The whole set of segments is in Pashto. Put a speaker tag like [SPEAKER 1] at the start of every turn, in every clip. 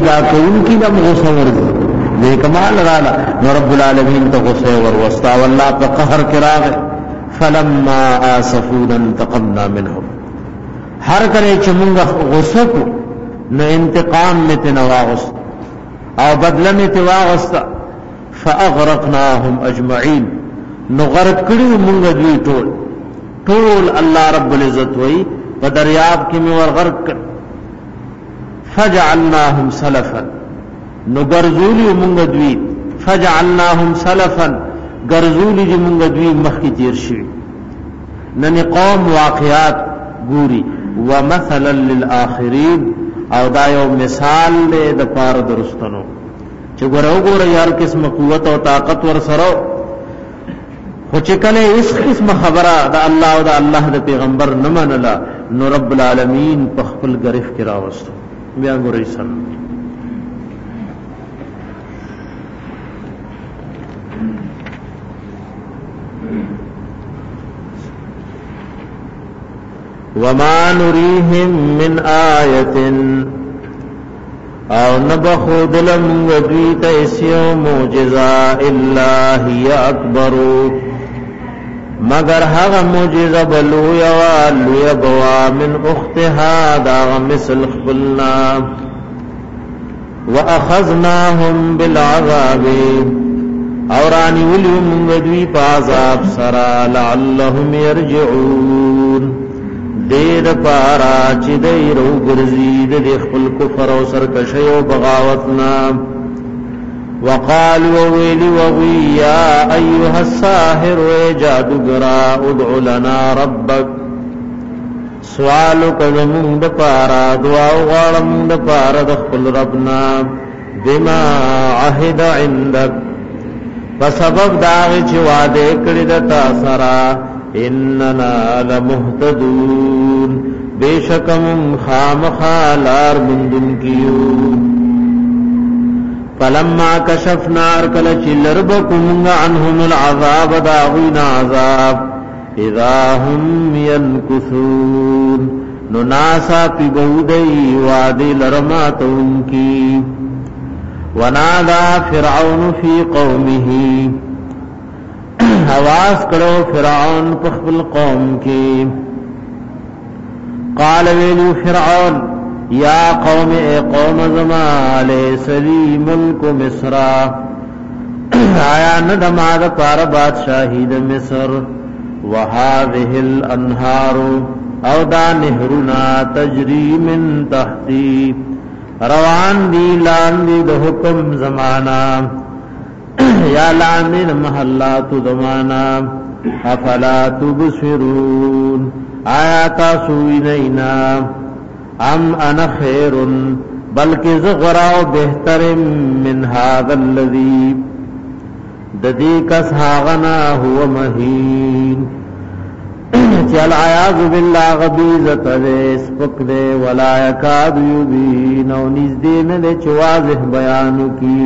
[SPEAKER 1] دا کون کی لم غصه ورزی دے کمال رالا نو رب العالمین تا غصه وروستا واللہ پا قهر کراغ فلما آسفونا انتقمنا منهم ہر کرے چمونگا غصه کو نو انتقام میں تنواغست او بدل میں تواغست فاغرقناهم اجمعین نو غرق کریو مونگا دوی طول اللہ رب العزت وئی بدریاب کی میں ورغرق کر فجعلناهم سلفا نو گرزولی مونگا دوی فجعلناهم سلفا گرزولی جو مونگا دوی مخی تیر شوی ننی قوم واقعات گوری ومثلا للآخرین او دا یو مثال دے د پار درستنو چې ګورو ګورو یار قسم قوت او طاقت ور سره خو چې کله اس قسم خبره د الله او د الله د پیغمبر نه منله نو رب العالمین په خپل غرف کې راوستو بیا ګورئ سن وما نريهم من آية او نبخود لم ودویت اسیو موجزا الا هی اکبر مگر هغه موجزه بلویا والویا بوا من اختها داغ مثل خبلنا واخذناهم بالعذاب اورانی ولیو من ودوی پازاب سرا لعلهم يرجعون دیر پارا چی دیر او گرزید دی خپل کفر او سرکشی او بغاوتنا وقالوا ویلی وغی یا ایوها الساحر اے جادوگرا ادعو لنا ربک سوالو کزمون دا پارا دعاو غارمون دا پارا دخپل ربنا بما عهد عندک فسبب داغی چی وعدے کردی دا تاثرا اننا لمهتدون بیشکم خامخالار مندن کیو فلما کشفنا ارکل چلربکم عنهم العذاب داغین عذاب اذا هم ینکثون نناسا پی بودئی وادی لرماتون کی ونادا فرعون فی قومه آواز کرو فرعون پخبل قوم کی قال ویلو فرعون یا قوم اے قوم زمان لیس لی ملک مصر آیا ندماد پار بادشاہی د مصر وهذه الانہار او دا نهرنا تجری من تحتی روان دی لان دی د حکم زمانہ یا لامن محلات زمانا افلا تبصرون آیات سوینینا ام انا خیر بلکہ زغراو بہتر من هذا الذی ددی کس هاغنا هو مہین چل عیاذ باللہ غبیزت دے سپک دے ولا یکاد یبین او نزدین دے چوازح بیانو کی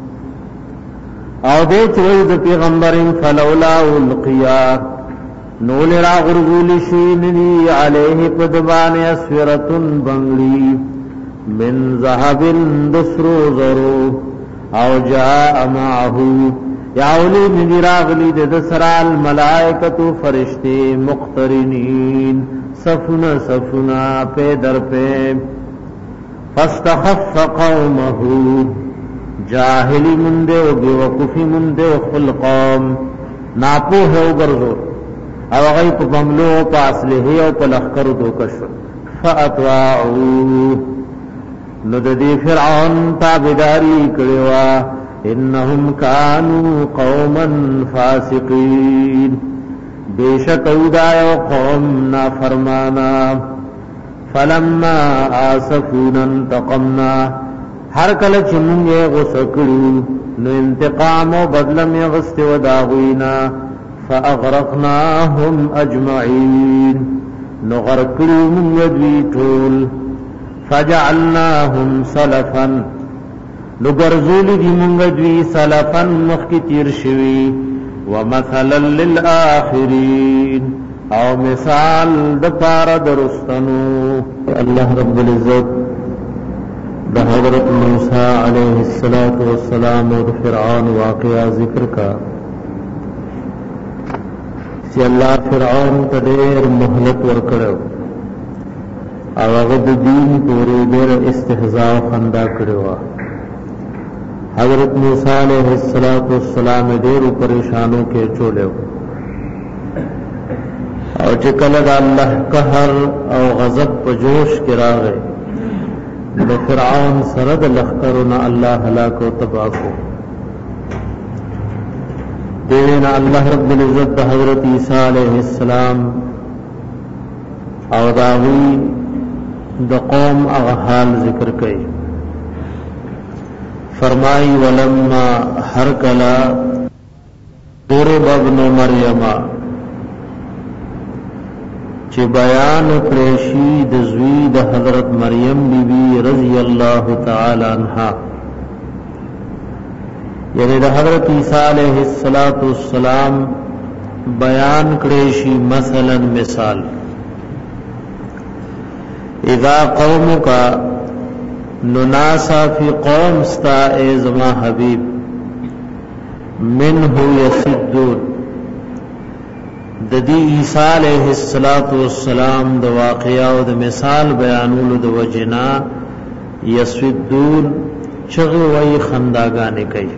[SPEAKER 1] او دے چوئی دا پیغمبرین فلولا القیا نول را غرغول شیننی علیہ پدبان اسورتن بنگلی من ذهب دسرو زرو او جاء معہو یاولی ندی راغلی دے دسرال ملائکتو فرشتے مقترنین صفنا صفنا پے در پے فاستخف قومہو جاہلی مندے و بیوقفی مندے و خلقام ناپو ہے و گرزو او غیب بملو پا اسلحی و پا لخکر دوکشو فاتواعو نددی فرعون تابداری کڑوا انہم کانو قوما فاسقین بیشک اودائی و قوم نافرمانا فلما آسفونا انتقمنا ہر کل چمونگے غسکڑو نو انتقام و بدلم یغست و داغوینا فاغرقناهم اجمعین نو غرقڑو منگدوی طول فجعلناهم سلفا نو گرزولی دی منگدوی سلفا مخی تیر شوی ومثلا للآخرین او مثال دپار درستنو اللہ رب العزت دا حضرت موسیٰ علیہ السلام اور فرعون واقعہ ذکر کا چې الله فرعون ته ډېر مهلت ورکړو او هغه د دین پورې ډېر استهزاء او خندا کړو. حضرت موسی علیہ السلام ډېر پریشانو کې چولو او چې کله د الله قهر او غضب په جوش کې راغی نو فرعون سره د لښکرونه الله هلاک او تباہ کړ. دینا اللہ رب العزت دا حضرت عیسیٰ علیہ السلام او داوی دا قوم اغحال ذکر کئی فرمائی ولما حرکلا ضرب ابن مریم چی بیان پریشی دزوی دا حضرت مریم بی بی رضی اللہ تعالی عنہا یعنی دا حضرت عیسیٰ علیہ السلام بیان کریشی مثلا مثال اذا قومک نناسا فی قوم ستا اے زما حبیب منہ یسدون ددی عیسیٰ علیہ السلام دا واقعہ و دا مثال بیانولو دا وجنا یسدون چغی وی خنداگانے کئی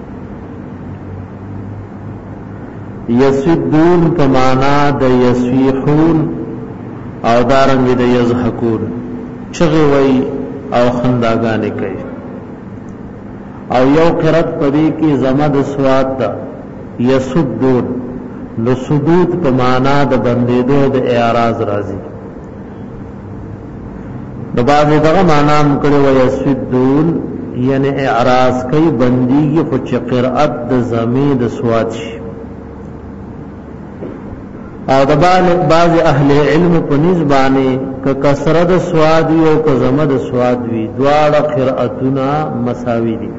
[SPEAKER 1] یسدون پمانا د یسویحون او دارنګ د یضحکون چغه وی او خنداګانې کوي او یو قرات پدې کې زمد سواد دا یسدون نو سدود پمانا د بندیدو د اعراض راځي د باندې دغه معنا مکړه وی یسدون یعنی اعراض کوي بنديږي خو چې قرات د زمید سواد شي او د بعض اهل علم په نسبانه ک کثرت سواد او ک زمد سواد وی دواړه قراتونه مساوي دي.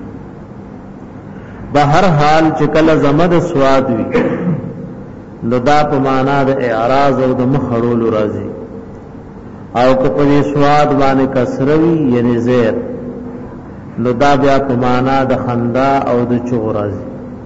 [SPEAKER 1] به هر حال چې کله زمد سواد وی نو دا په معنا د اعراض او د مخړول راځي او ک په سواد باندې کسروي یعنی زیر نو دا بیا په معنا د خندا او د چغ راځي.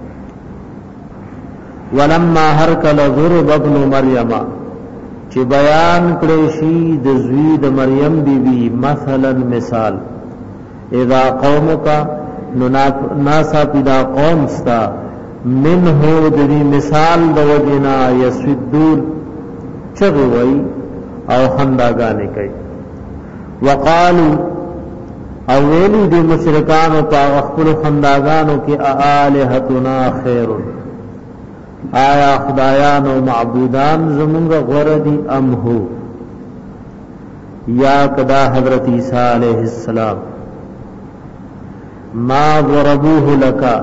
[SPEAKER 1] ولما هرکل ضرب ابن مریم چې بیان کړی شي د زوی د مریم بیبي مثلا مثال اذا قومک ناسا پیدا قوم ستا منه د مثال د وجنا یسدون چغوي وی او خنداګانې کوي وقالو او ویلی د مشرکانو په خپل خنداګانو کې الہتنا خیر آیا خدایان و معبودان زمونږ غوړه دي ام هو یا کدا حضرت عیسیٰ علیہ السلام ما ضربوه لکا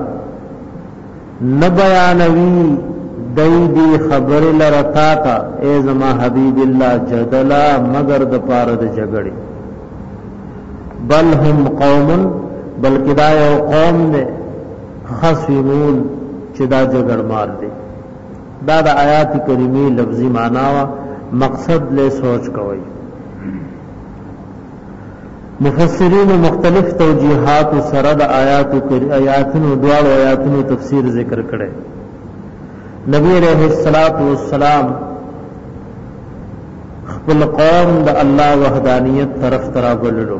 [SPEAKER 1] نبیانوی دیدی خبر لرتاتا اے زما حبیب اللہ جدلا مگر د پاره د جګړې بل هم قوم بلکې دا یو قوم نه خصمون چې دا جګړ مار دي. دا د آیات کریمه لفظی معنا وا مقصد له سوچ کوي. مفسرین مختلف توجیحات سره د آیاتونو دوه آیاتونو تفسیر ذکر کړي. نبی علیہ الصلوۃ والسلام خپل قوم د الله وحدانیت طرف ترابللو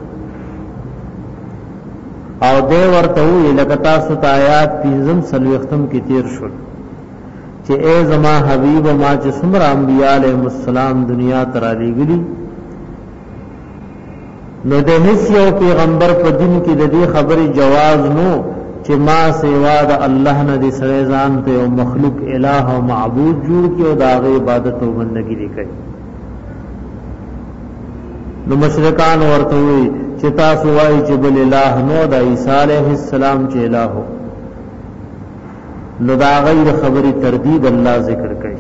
[SPEAKER 1] او دې ورته وی لکه تاسو ته آیات 15 سلوختم کې تیر شول چې اے زما حبیب ما چې څومره انبیاء علیهم السلام دنیا ته را لېږلي نو د هیڅ یو پیغمبر په دین کې د دې خبرې جواز نو چې ما سیوا د الله نه دي سره ځان ته او مخلوق الہ او معبود جوړ کې او داغه عبادت او بندګي وکړي. نو مشرکان ورته وی چې تاسو وایي چې بل الہ نو د عیسی علیہ السلام چې الہ هو نو دا غیر خبری تردید الله ذکر کوي.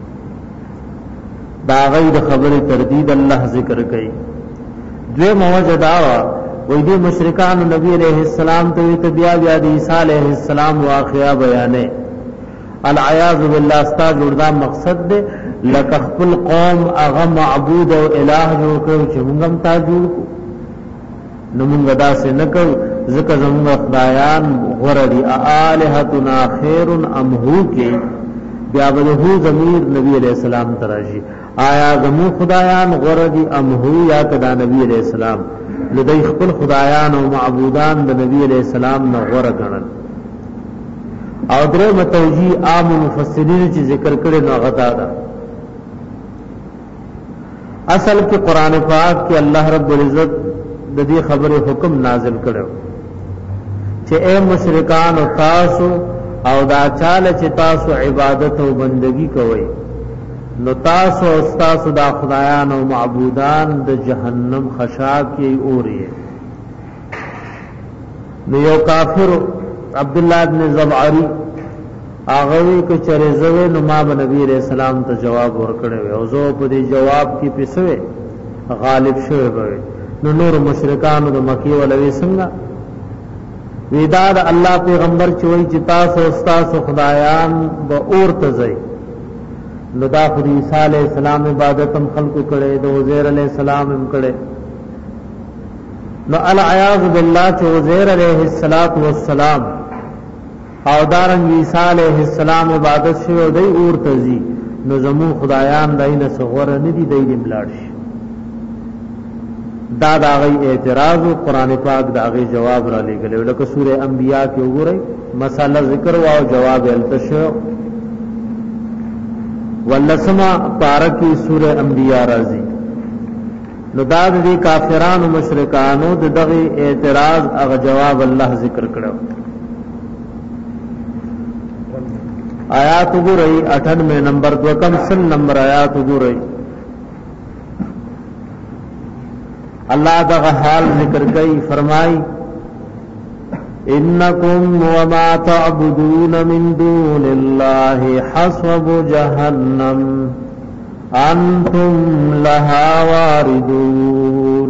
[SPEAKER 1] دا غیر خبری تردید الله ذکر کوي. دوی موجه داوا وې دې مشرکان نبی علیہ السلام ته بیا د عیسی علیہ السلام واقعا بیانې العیاذ بالله استا جوړدا مقصد دې لکه خپل قوم هغه معبود او الہ جوړ کړو چې موږ هم تا جوړ کو نو مونږ داسې نه کوو ځکه زمونږ خدایان غوره دي الہتنا خیر ام هو کې بیا به هو ضمیر نبی علیہ السلام تراشی آیا زمو خدایان غوره دي ام هو یا کدا نبی علیہ السلام لدی خپل خدایان او معبودان د نبی علیہ السلام نه غوره ګڼل او درې متوجی عام مفسرین چې ذکر کړي نو غدا ده اصل کې قران پاک کې الله رب العزت د دې خبره حکم نازل کړو چې اے مشرکان او تاسو او دا چاله چې تاسو عبادت او بندگی کوئ نو تاسو او تاسو دا خدایان او معبودان د جهنم خشاک یې اوري نو یو کافر عبد الله ابن زبعری هغه کې چرېزوي نو ما نبی رسول الله ته جواب ورکړی او زه په دې جواب کې پېښوي غالب شوی وي نو نور مشرکانو د مکی ولوي څنګه ویداد الله پیغمبر چوي چې تاسو تاسو خدایان به اور ته ځي نو دا خدای عیسی علیہ السلام عبادت هم خلقو کړي د عزیر علیہ السلام هم کړي نو العیاذ بالله چې عزیر علیہ السلام او دارنګ عیسی علیہ السلام عبادت شوی دی اور ته ځي نو زمو خدایان داینه صغور نه دي دی ملاړ شي دا غي اعتراض او قران پاک دا غي جواب را لګلې لکه سوره انبیاء کې وګورئ مساله ذکر او جواب التشو ولسما پارکی سوره انبیاء راځي نو دا دي کافرانو مشرکانو دغه اعتراض او جواب الله ذکر کړو آیات وګورئ 98 نمبر 2 کم سن نمبر آیات وګورئ اللہ دغه حال ذکر کئی فرمائی انکم وما تعبدون من دون اللہ حسب جہنم انتم لها واردون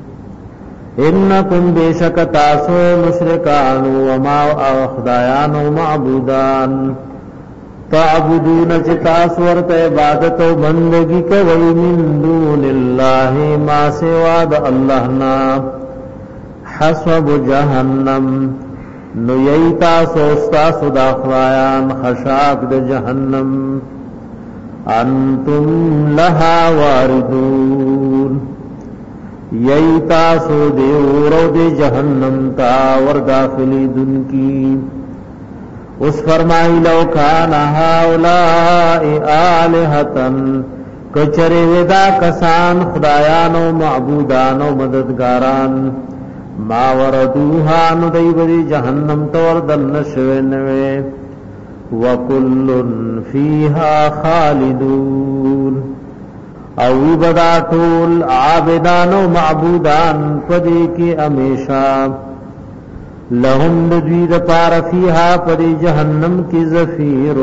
[SPEAKER 1] انکم بیشک تاسو مشرکان وما اخدایان و معبودان تعبدون چتاس ورت عبادت و بندگی کوي من دون الله ما سوا د الله نا حسب جهنم نو ییتا سوستا سودا خدایان خشاک د جهنم انتم لها واردون ییتا سو دی ورو د جهنم تا ور داخلي دن کی اس فرمائی لو کان هؤلاء آلہتن کچری ودا کسان خدایان و معبودان و مددگاران ما وردوها ندی بدی جہنم تور دل نشوینوے وکل فیها خالدون او بدا طول عابدان و معبودان پدی کی امیشا لهم ندوید پار فیها پری جہنم کی زفیر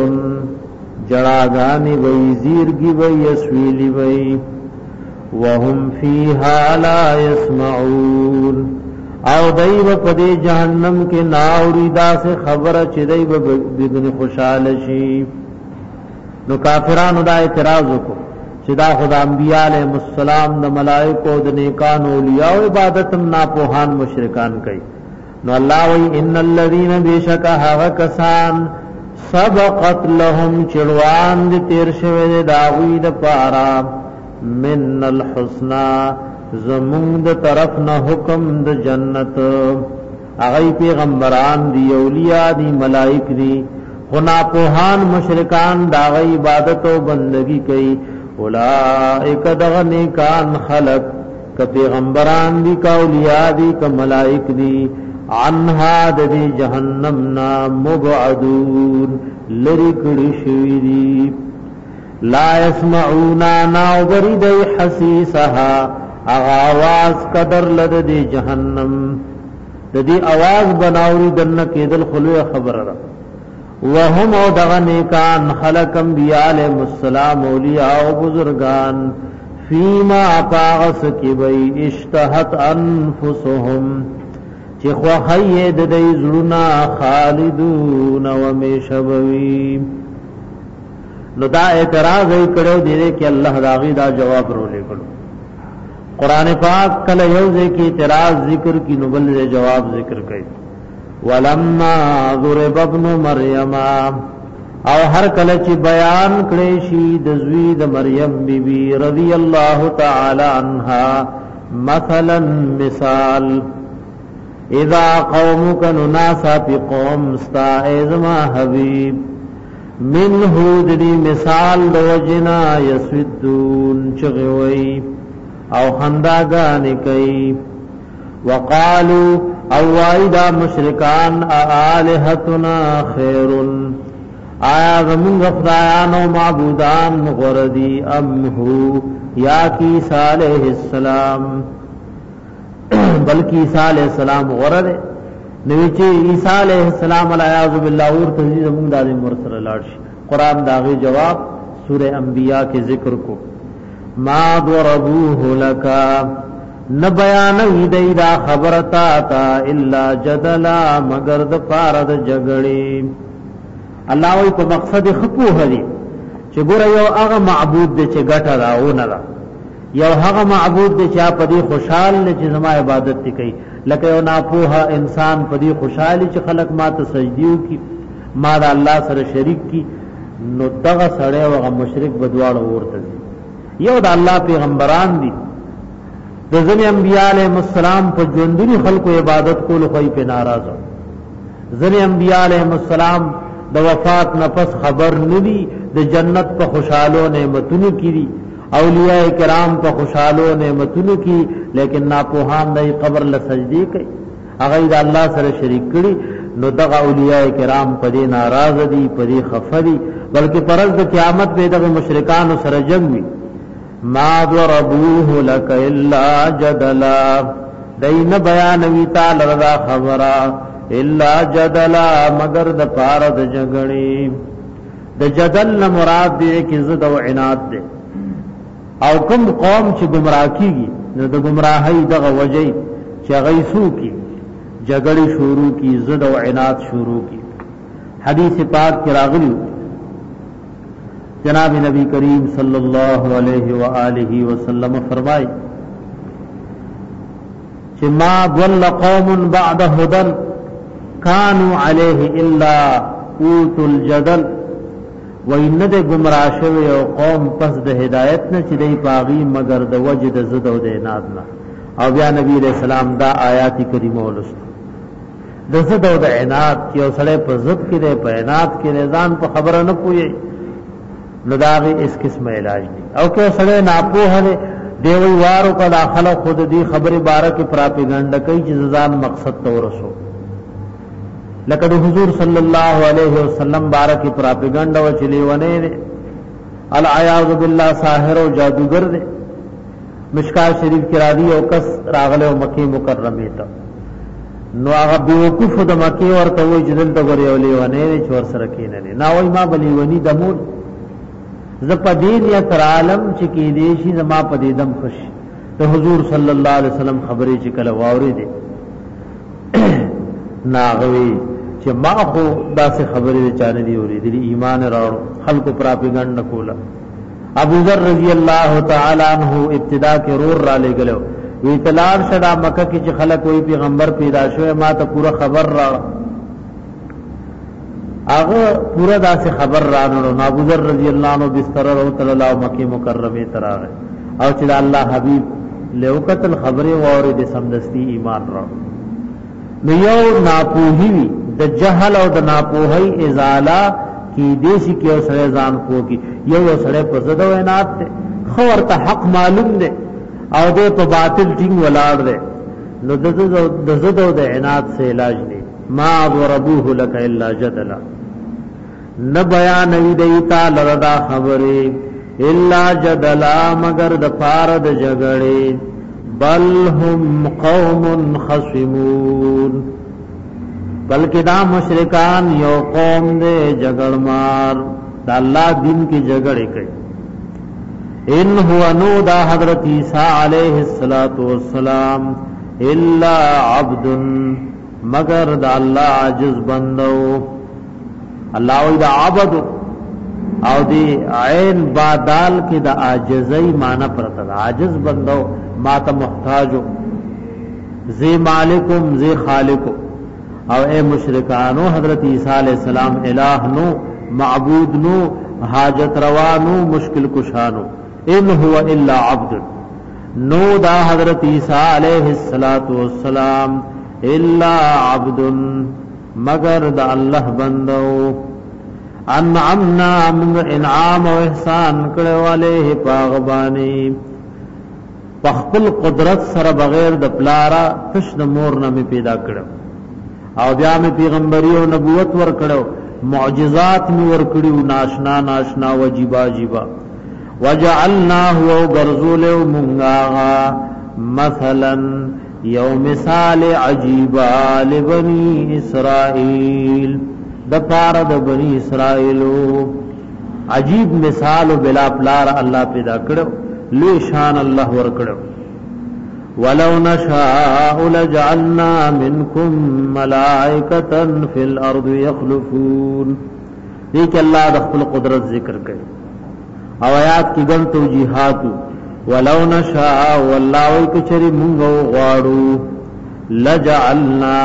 [SPEAKER 1] جڑاگانی وی زیرگی وی اسویلی وی وهم فیها لا يسمعون او دیو پری جہنم کے ناوریدا سے خبر چدی بدن خوشالشی نو کافرانو دا اعتراض کو چدا خدا انبیاء علیہ السلام د ملائکو د نیکان اولیاء عبادتم ناپوهان مشرکان کئی نو اللہ وی ان الذین بیشکا حق کسان سبقت لهم چڑوان دی تیر شوید داغوی دا پارا من الحسنا زمون دا طرف نا حکم دا جنت اغی پیغمبران دی اولیاء دی ملائک دی خنا پوہان مشرکان داغی عبادت و بندگی کئی اولائک دغنیکان خلق کا پیغمبران دی کا اولیاء دی کا ملائک دی عنها دی جہنمنا مبعدون لرکڑی شویدی لا يسمعونا ناوبری دی حسیسها اغاواز قدر لد دی جہنم دی آواز بناوری دن کی دل خلوی خبر را وهم او دغنیکان خلق انبیاء علیہ السلام اولیاء و بزرگان فیما پاغس کی بی اشتہت انفسهم چی خواہی دی زلنا خالدون ومیشبوی نو دا اعتراض ای کرو دیده کہ اللہ داغی دا جواب رو لے کرو قرآن پاک کله یو ځکه اعتراض ذکر کی نو بل جواب ذکر کوي ولما ضرب ابن مریم او هر کله چې بیان کړي شي د زوی د مریم بیبي رضی الله تعالی عنها مثلا مثال اذا قومك نناسا فی قوم استا ازما حبیب منه دی مثال دو جنا یسودون چغوی او خنداگانی کئی وقالوا او وائدا مشرکان آلہتنا خیرن آیا زمون غفرایان و معبودان غردی ام ہو یا کی عیسیٰ علیہ السلام بلکہ عیسیٰ علیہ السلام غرد نویچے عیسیٰ علیہ السلام علیہ باللہ اور تحزیز امون دادی مرسل لارش قرآن داغی جواب سورہ انبیاء کے ذکر کو ما ضربوه لکا نبیانوی دیدا خبرتا تا الا جدلا مگر د پارد جگڑی اللہ وی پا مقصد خپو حدی چه گورا یو اغا معبود دے چه گٹا دا اونا دا یو هغه معبود دے چه پا دی خوشحال لے چه زما عبادت تی کئی لکه یو ناپوها انسان پا دی خوشحالی چه خلق ما تا سجدیو کی ما دا اللہ سر شریک کی نو دغه سڑے وغا مشرک بدوار ورطا دی یو دا اللہ پیغمبران دی د ځنې انبیاء علیهم السلام په ژوندوني خلکو عبادت کول خو یې په ناراضه ځنې انبیاء علیهم السلام د وفات نفس خبر ندي د جنت په خوشالو نعمتونو کړي اولیاء کرام په خوشالو نعمتونو کړي لیکن ناپوهان د قبر له سجدي کوي هغه د الله سره شریک کړي نو دغه اولیاء کرام په دې ناراضه دي په دې خفدي بلکې پرز د قیامت به د مشرکان سره جنگ وي ما ضربوه لك الا جدلا دین بیان وی تعالی رضا خبره الا جدلا مگر د پار د جګړې د جدل نه مراد دی چې زد او عناد دی او کوم قوم چې گمراه کیږي نو د گمراهۍ دغه وجې چې غیسو کی جګړې شروع کی زد او عناد شروع کی حدیث پاک کې راغلی جناب نبی کریم صلی اللہ علیہ وآلہ وسلم فرمائے کہ ما ضل قوم بعد هدى كانوا عليه الا اوتوا الجدل وان د گمراه شوی او قوم پس د هدایت نه چې دی پاغي مگر د وجد زد او د عناد نه او بیا نبی علیہ السلام دا آیات کریمه ولست د زد او د عناد چې اوسړه په زد کې دی په عناد کې ځان په خبره نه پوي نو داغی اس قسم علاج دی او کہ سڑے ناپوہ نے دیوی وارو کا داخلہ خود دی خبر بارہ کی پراپیگنڈ کئی چیزان مقصد تو رسو لقد حضور صلی اللہ علیہ وسلم بارہ کی پراپیگنڈ و چلی ونے دے العیاذ باللہ ساحر و جادوگر دے مشکاہ شریف کی رادی او کس راغلے و مکی مکرمی تا نو آغا بیوکوف دا مکی ورطا وی جدل تا گوری اولی ونے دے چور سرکین دے ناوی ما بلی ونی دمول زپدین یا تر عالم چې کې دیشي زما پدې دم خوش ته حضور صلی الله علیه وسلم خبرې چې کله واوري دي ناغوي چې ما خو داسې خبرې چانه دی اوري دي ایمان راوړ خلق پراپګانډ کولا ابو ذر رضی الله تعالی عنہ ابتدا کې رور را لګلو وی اطلاع شدا مکه کې چې خلق کوئی پیغمبر پیدا شوه ما ته پورا خبر را آغا پورا دا سے خبر رانو ابو ذر رضی اللہ عنہ بستر رو صلی اللہ مکی مکرمی تراغ او چلا اللہ حبیب لیوکت الخبر وارد سمدستی ایمان رو نیو ناپوہی دا جہل او دا ناپوہی ازالہ کی دیسی کی او سڑے زان کو کی یو سڑے پزد و اینات دے خور تا حق معلوم دے او دے پا باطل ٹنگ ولار دے نو دزد و دا اینات سے علاج دے ما ضربوه لك الا جدلا نہ بیان دیتا لردا خبرے الا جدلا مگر د پارد جگڑے بل هم قوم خصمون بلکہ دا مشرکان یو قوم دے جگڑ مار دا اللہ دین کی جگڑے کئی ان هو نو دا حضرت عیسیٰ علیہ السلام الا عبد مگر دا اللہ عجز بندو اللہ دا عبد او دی عین بادال کې د عاجزۍ معنی پرته عاجز بندو ما ته محتاجو زی مالکم زی خالقو او اے مشرکانو حضرت عیسیٰ علیہ السلام الہ نو معبود نو حاجت روانو مشکل کشانو ان هو الا عبد نو دا حضرت عیسیٰ علیہ السلام الا عبد مگر دا اللہ بندو انعمنا من انعام و احسان کرے والے پاغبانی پخپل قدرت سر بغیر د پلارا تشن مور نمی پیدا کرو او بیا می پیغمبری و نبوت ور کرو معجزات می ور کرو ناشنا ناشنا وجیبا جیبا وجعلناه غرزول منغاغا مثلا یو مثال عجیبا لبنی اسرائیل د پار د بنی اسرائیلو عجیب مثال بلا پلار الله پیدا کړو لوی شان الله ور کړو ولو نشاء لجعلنا منكم ملائکه فی الارض یخلفون دې کې الله د خپل قدرت ذکر کوي او آیات کې ګڼ توجیهات ولو نشاء والله کچری مونږ غواړو لجعلنا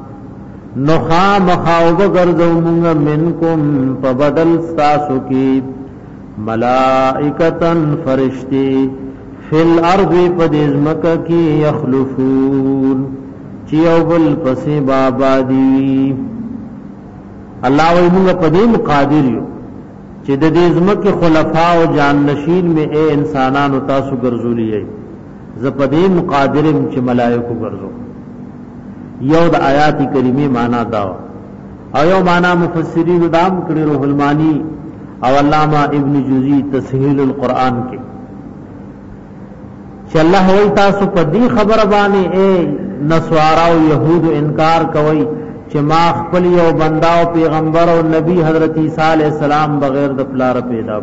[SPEAKER 1] نخام خاوب گردو منگا منکم پبدل ستاسو کی ملائکتن فرشتی فی الارض پدیزمک کی یخلفون چیو بل پسی بابادی اللہ وی منگا پدیم قادریو چی ددیزمک خلفاء و جان نشین میں اے انسانانو تاسو گرزولی ہے زپدیم قادرم چی ملائکو گرزو یو د آیات کریمه معنا دا او یو معنا مفسرین دام کړي روح المانی او علامہ ابن جوزی تسهیل القرآن کې چې الله وی تاسو په دې خبر باندې اے نسوارا او يهود انکار کوي چې ما خپل یو بندا او پیغمبر او نبی حضرت عیسی علیہ السلام بغیر د پلار پیدا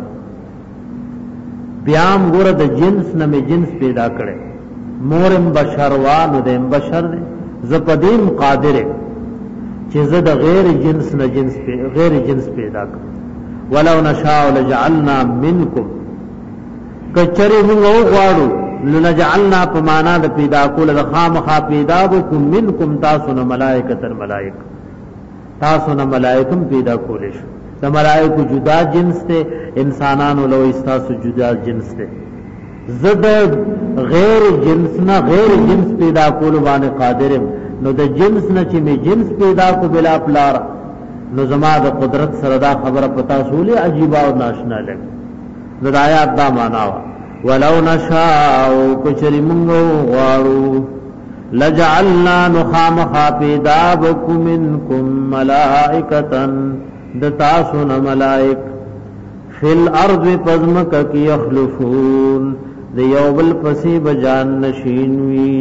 [SPEAKER 1] بیام ګور د جنس نه می جنس پیدا کړي مورم بشر وانو دیم بشر دے زپدیم قادر چې زد غیر جنس نه جنس غیر جنس پیدا کړ ولو نشاء لجعلنا منکم کچری موږ غواړو لنجعلنا پمانا د پیدا کول د خامخا پیدا وکم منکم تاسو نه ملائکه ملائک تاسو نه ملائکم پیدا کولې شو د ملائکه جدا جنس ته انسانانو لو استاسو جدا جنس ته زد غیر جنس نه غیر جنس پیدا کول باندې قادرم نو د جنس نه چې می جنس پیدا کو بلا پلار نو زما د قدرت سره دا خبره پتا سولې عجیب او ناشنا لګ نو د آیات دا معنا وا ولو نشاء کچری مونږ غواړو لجعلنا نخام پیدا بكم منکم ملائکه د تاسو نه ملائک فی الارض پزمک کی یخلفون دیو بل پسی بجان نشینوی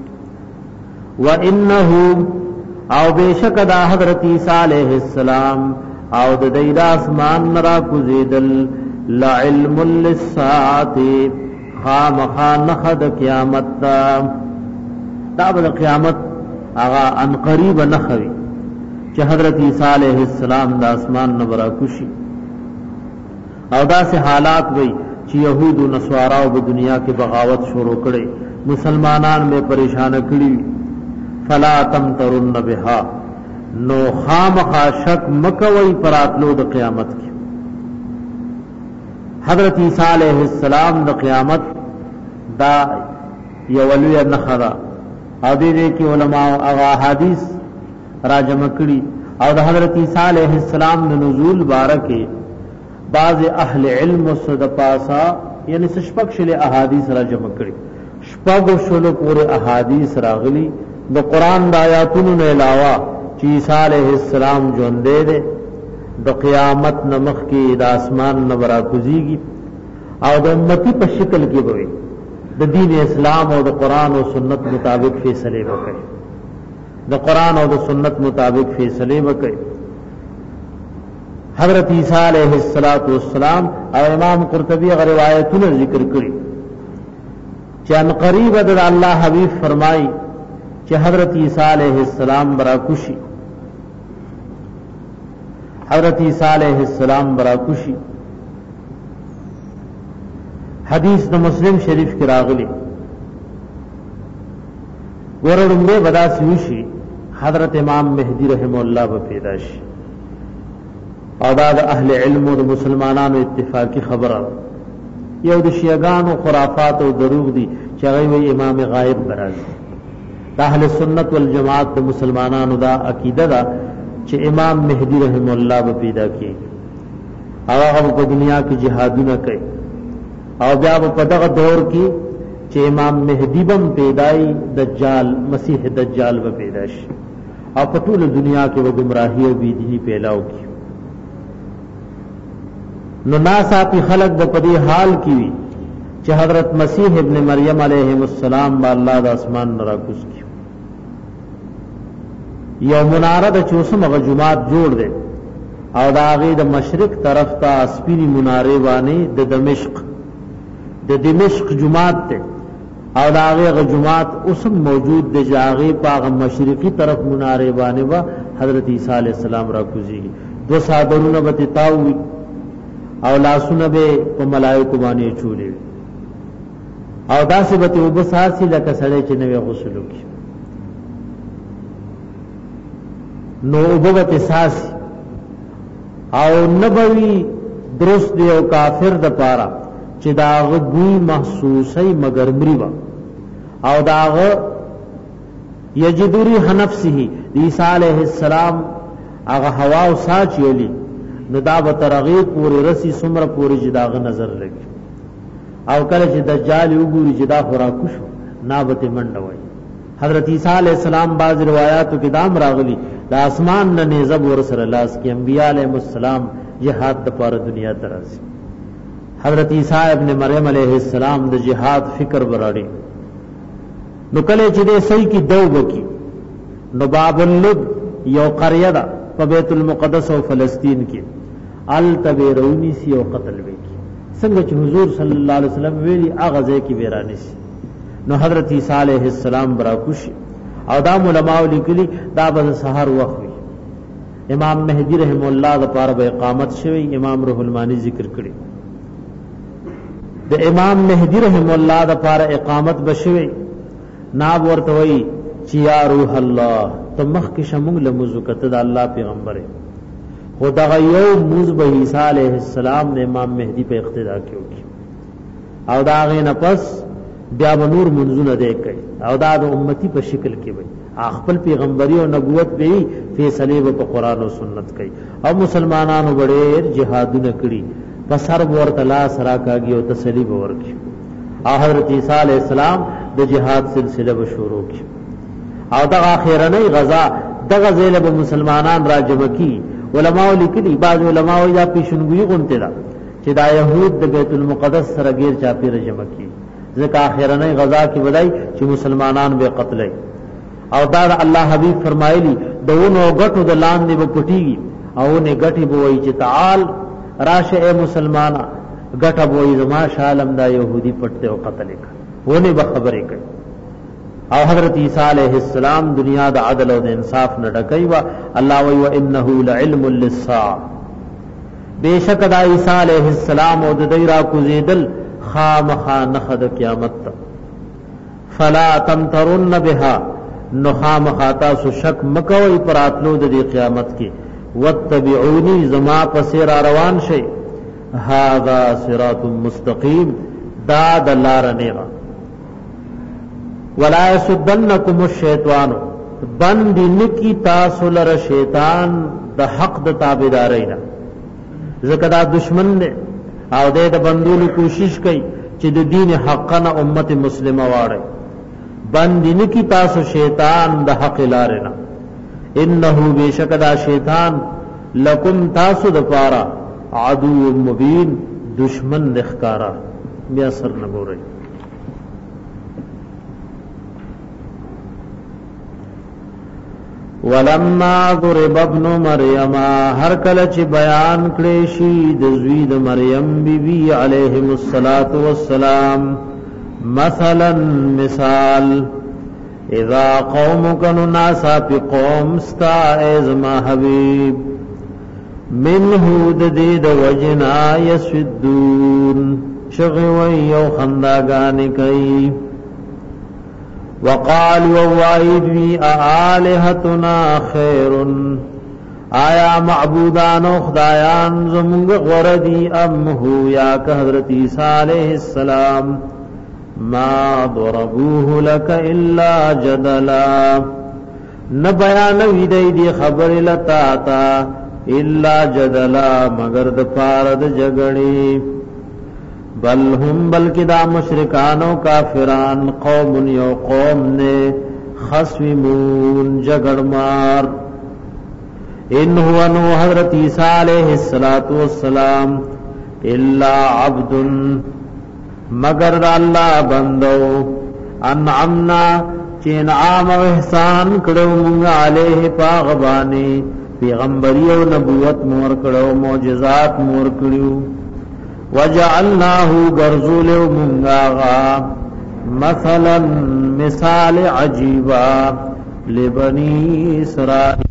[SPEAKER 1] وانه او بیشک دا حضرت عیسیٰ علیہ السلام او د دید اسمان نرا کوزیدل لعلم للساعت خامخا نخد قیامت دا بل قیامت اغا ان قریب نخوی چې حضرت عیسیٰ علیہ السلام دا اسمان نبرا کوشی او دا سے حالات وئی چې يهود او نصارا او په دنیا کې بغاوت شروع کړي مسلمانان میں پریشان کړي فلا تمترن بها نو خامخا شک مکوي پراتلو د قیامت کې حضرت عیسیٰ علیہ السلام د قیامت دا یولوی نخرا او دې کې علماء او احادیث راجم کړي او د حضرت عیسیٰ علیہ السلام د نزول بارکه بعض اهل علم صد پاسا یعنی شپږ شله احادیث را جمع کړي شپږ شله پورې احادیث راغلي د قران د آیاتونو نه علاوه چې عیسی علیہ السلام ژوند دے د قیامت نمخ کې د اسمان نبرا کوزيږي او د امتی په شکل کې وي د دین اسلام او د قران او سنت مطابق فیصله وکړي د قران او د سنت مطابق فیصله وکړي حضرت عیسی علیہ السلام او امام قرطبی غ روایتونه ذکر کړي چې ان قریب د الله حبیب فرمایي چې حضرت عیسی علیہ السلام برا کوشي حضرت عیسی علیہ السلام برا کوشي حدیث د مسلم شریف کی راغلی ورړمبه ودا سوشي حضرت امام مهدی رحم الله به پیدا شي او دا د اهل علم او مسلمانانو اتفاقی خبره یو د شیعاګانو خرافات او دروغ دي چې هغه امام غائب برازي د اهل سنت والجماعت د مسلمانانو دا عقیده ده چې امام مهدی رحم الله به پیدا کیږي او هغه په دنیا کې جهادونه کوي او بیا په دغه دور کې چې امام مهدی بم پیدای دجال مسیح دجال به پیدا شي او په ټول دنیا کې و گمراهی او بيدینی پیلاو کی نو ناصافی خلق د پدی حال کی چې حضرت مسیح ابن مریم علیہ السلام با الله د اسمان را کوز کی یو مناره د چوسم غجمات جوړ دے او دا غي د مشرق طرف ته سپینی مناره باندې د دمشق جمعات ته او دا غي جمعات اوسم موجود د جاغي پاغ مشرقی طرف مناره باندې وا حضرت عیسی علیہ السلام را کوزي دو صادرونه به تاوي او لاسونه به په ملائکه باندې چولې او داسې به ته وبساسي لکه سړی چې نوې غسل وکړي نو وبته ساسي او نبوي درست دی او کافر د پاره چې داغه بوی محسوسي مگر مریوا او داغه یجدوری نفسه عیسی علیہ السلام هغه هوا او ساچېلی نو دا به ترغیب پوری رسی سمره پوری جداغه نظر لګي او کله چې دجال وګوري جدا خوراکو شو نابته منډوي حضرت عیسی علیہ السلام بعض روایتو کې دام راغلي د اسمان نه نزب ورسره لاس کې انبیاء علیهم السلام جهاد د پاره دنیا ترازي حضرت عیسی ابن مریم علیہ السلام د جهاد فکر وراړي نو کله چې دې صحیح کی دو وکي نو باب اللب یو قريه ده په بیت المقدس او فلسطین کې التبرونی سی او قتل وکي څنګه چې حضور صلی الله علیه وسلم ویلي اغه ځای کې بیرانی سي نو حضرت عیسی علیہ السلام برا کوشي او دا علماء لیکلي دا به سحر وخت وي امام مهدی رحم الله د پاره به اقامت شوی امام روح المانی ذکر کړي د امام مهدی رحم الله د پاره اقامت بشوي ناب ورته وي چې یا روح الله تمخ کې شمول لمزکت د الله پیغمبر خدا غيو موز به عیسی علیہ السلام د امام مهدی په اقتدا کې او دا غي نه پس بیا نور منزونه دی کوي او دا د امتی په شکل کې وي خپل پیغمبري او نبوت به فیصله په قران او سنت کوي او مسلمانانو ډېر جهادونه کړی پسر ورته لاس راکاږي او تسلی به ورکړي او حضرت عیسی علیہ السلام د جهاد سلسله به شروع کړي او د اخرنی غزا د غزیله به مسلمانان را جمع کی علماء لیکلي بعض علماء یا پیشنګوئی غونته دا چې دا يهود د بیت المقدس سره غیر چاپیره جمع کی ځکه اخرنی غزا کې بدای چې مسلمانان به قتل او دا الله حبیب فرمایلی دونو غټو د لاندې به پټیږي او نه غټي به وای چې تعال راشه اے مسلمانا غټه به وای زما شالم دا يهودي پټته او قتل کړ ونه به خبرې کوي او حضرت عیسی علیہ السلام دنیا د عدل او د انصاف نه ډکای وا الله وی و انه لعلم للساعه بیشک د عیسی علیہ السلام او د دیرا کو زیدل خامخا نخد قیامت فلا تمترن بها نخامخا تاسو شک مکوئی پراتلو د قیامت کې واتبعونی زما پسیر روان شي هذا صراط مستقیم دا د لار نیغه ولا يسدنكم الشیطان بند نکی تاسو لر شیطان د حق د تابعدارینا زکه دا دشمن دی او د بندولو کوشش کوي چې د دین حقنا امت مسلمه واړي بند نکی تاسو شیطان د حق لارنا انه بشکدا شیطان لکم تاسو د پارا عدو مبین دشمن لخکارا بیا سر نګورئ ولما ضرب ابن مریم هر کله چې بیان کړي شي د زوی د مریم بیبي علیهم الصلاۃ والسلام مثلا مثال اذا قومك ناسا فی قوم استا ازما حبیب منه د دې د وجنا یسدون چغوی او خنداگانی کئی وقالوا وایدوی آلہتنا خیرن آیا معبودان و خدایان زمونگ غردی ام ہو یا کہ حضرت عیسیٰ علیہ السلام ما ضربوه لك الا جدلا نبیانوی دی خبر لتا الا جدلا مگر د پارد جگڑی بل هم بلکہ دا مشرکان و کافران قوم یو قوم نے خصمون جگڑ مار ان هو نو حضرت عیسیٰ علیہ السلام الا عبد مگر اللہ بندو انعمنا چین عام و احسان کڑو منگا علیہ پاغبانی پیغمبری و نبوت مور کڑو معجزات مور کڑو وجعلناہو گرزول و منگاغا مثلا مثال عجیبا لبنی اسرائیل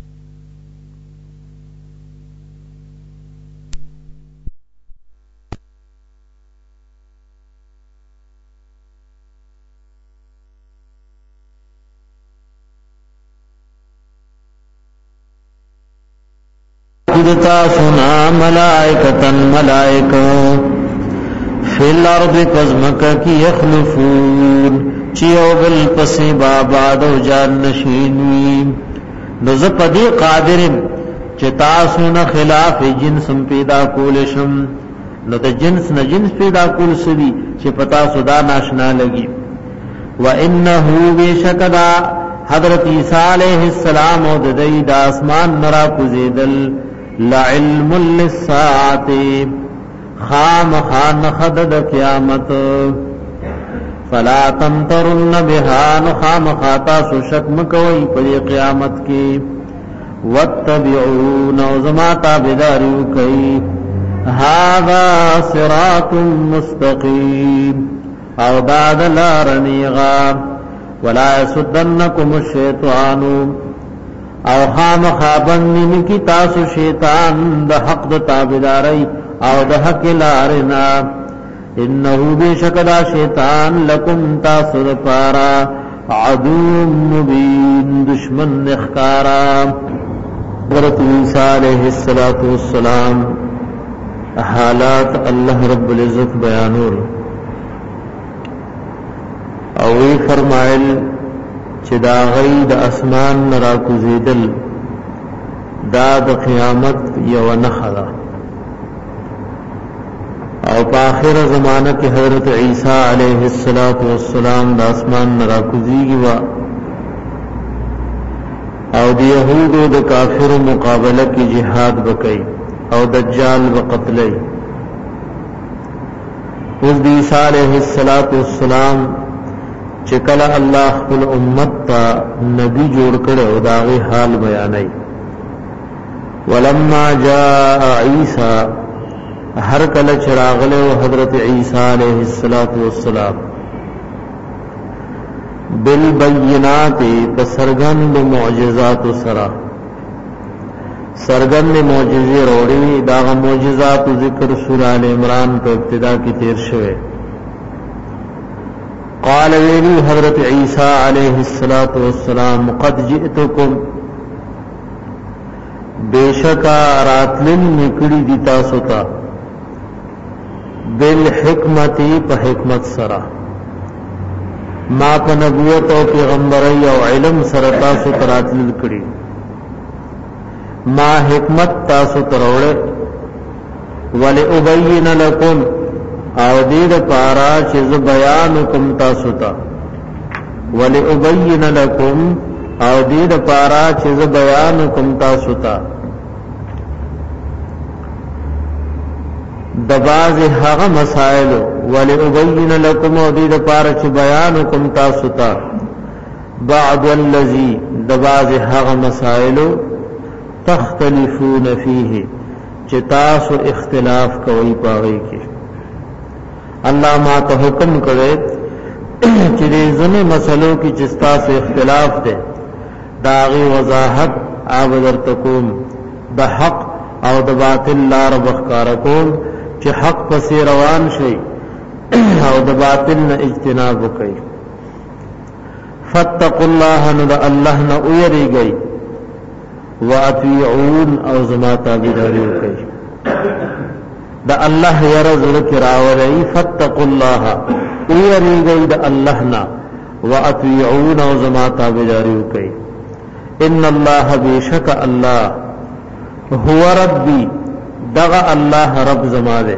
[SPEAKER 2] دتا سنا ملائکتن ملائکو فی الارض پزمکا کی یخلفون چیو بل پسی باباد و جان نشینوی نزق دی قادرن چتا سنا خلاف جنسم پیدا کولشم نو تا جنس نا جنس پیدا کول سدی چی پتا سدا ناشنا لگی وَإِنَّهُ بِشَكَدَا حضرت عیسیٰ علیہ السلام و ددئی دا اسمان نرا کزیدل لعلم للساعت خام خان خدد قیامت فلا تمترن بها خام خاتا سو شکم کوئی پدی قیامت کی واتبعون وزماتا بداریو کئی هذا صراط مستقیم او داد لارنیغا ولا يسدنكم الشیطان او خام خابن کی تاسو شیطان د حق د تابعداري او د حق لارنا انه بشکدا شیطان لکم تاسو پارا عدو مبین دشمن اخکارا حضرت عیسیٰ علیہ السلام حالات اللہ رب العزت بیانور او وی فرمایل چې دا غي د اسمان را کوزیدل دا د قیامت یو نخدا او په اخر زمانہ کې حضرت عیسی علیہ السلام د اسمان را کوزیږي وا او د يهودو د کافر مقابله کې jihad وکړي او دجال وقتلای اوس د عیسی علیہ السلام چکل اللہ خپل امت تا نبی جوړ کړو داغه حال بیانای ولما جاء عیسی هر کله چراغله حضرت عیسی علیہ السلام بالبینات بسرغن معجزات سرا سرغن معجزې وروړي دا معجزات ذکر سورہ ال عمران په ابتدا کې تیر شوه قال ویلی حضرت عیسیٰ علیہ السلام قد جئتکم بیشکا راتلن نکڑی دی تاسو تا بالحکمتی پا حکمت سرا ما پا نبوت و پیغمبری او علم سر تاسو تراتلن کڑی ما حکمت تاسو تروڑے ولئبین لکم او دید پارا چیز بیان کم تاسو تا ولی ابین لکم او دید پارا چیز بیان کم تاسو تا دباز حق مسائل ولی ابین لکم او دید پارا چیز بیان کم تاسو تا بعد اللذی دباز حق مسائل تختلفون فیه چی تاسو اختلاف کوئی پاگئی کی اللہ ما تو حکم کرے چې دې ځنې مسلو کې چې تاسو اختلاف ده داغي وضاحت عبادت تکوم د حق او د باطل لار بخکار کوم چې حق پسې روان شي او د باطل نه اجتناب وکړي فاتقوا الله نو د الله نه ويریږي واطيعون او زما تابعداري وکړي د الله يرز ذکراوري فاتقوا الله ويریږي د الله نه واطيعون او زما تابعداري وکړي ان الله بشک الله هو ربي دغه الله رب زما ده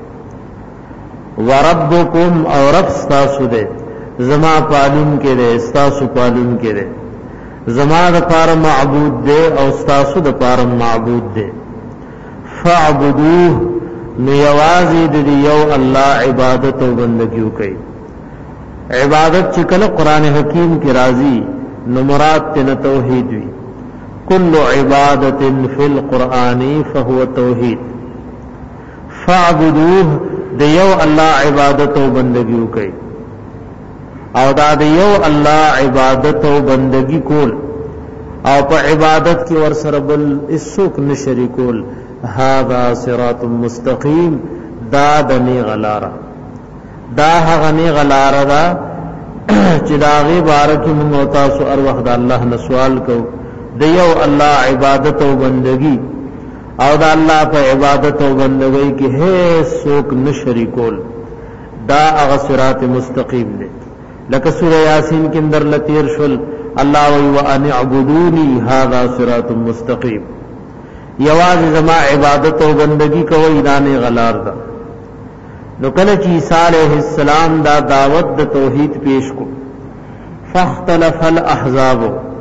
[SPEAKER 2] وربکم او رب ستاسو ده زما پالون کې ده ستاسو پالون کې ده زما د پار معبود ده او ستاسو د پار معبود ده فاعبدوه نیوازی د یو الله عبادت او بندگی وکړي عبادت چې کله قران حکیم کې راځي نو مراد ته توحید وي کل عبادت فی القرآن فهو توحید فاعبدوه د یو الله عبادت او بندگی وکړي او دا د یو الله عبادت او بندگی کول او په عبادت کې ور سره بل اسوک نشریکول هذا صراط مستقیم دا دنی غلاره دا غنی غلاره دا چې دا غي بارک موږ تاسو ار وخت الله نه سوال کو د یو الله عبادت او بندگی او دا الله په عبادت او بندگی کې هیڅ څوک نشریکول دا هغه صراط مستقیم دی لکه سوره یاسین کې اندر لتیر شل الله وی وان اعبدونی هذا صراط مستقیم یواز زما عبادت او بندگی کوي دانه غلار دا نو کله چې عیسی علیہ السلام دا دعوت د توحید پیش کو فاختلف الاحزاب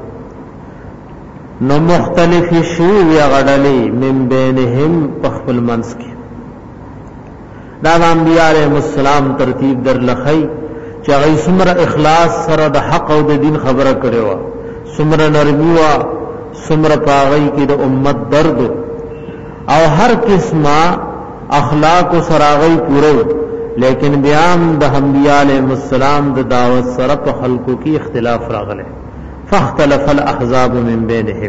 [SPEAKER 2] نو مختلف شو یا غډلې من بینهم پخپل منس کې دا انبیاء علیهم السلام ترتیب در لخی چې غي سمره اخلاص سره د حق او د دین خبره کړي وا سمره نرمي وا سمره پاغي کې د امت درد او هر قسمه اخلاق و سراغی پورو لیکن بیان د انبیاء علیهم السلام د دعوت سره په خلقو کې اختلاف راغله فاختلف الاحزاب من بینهم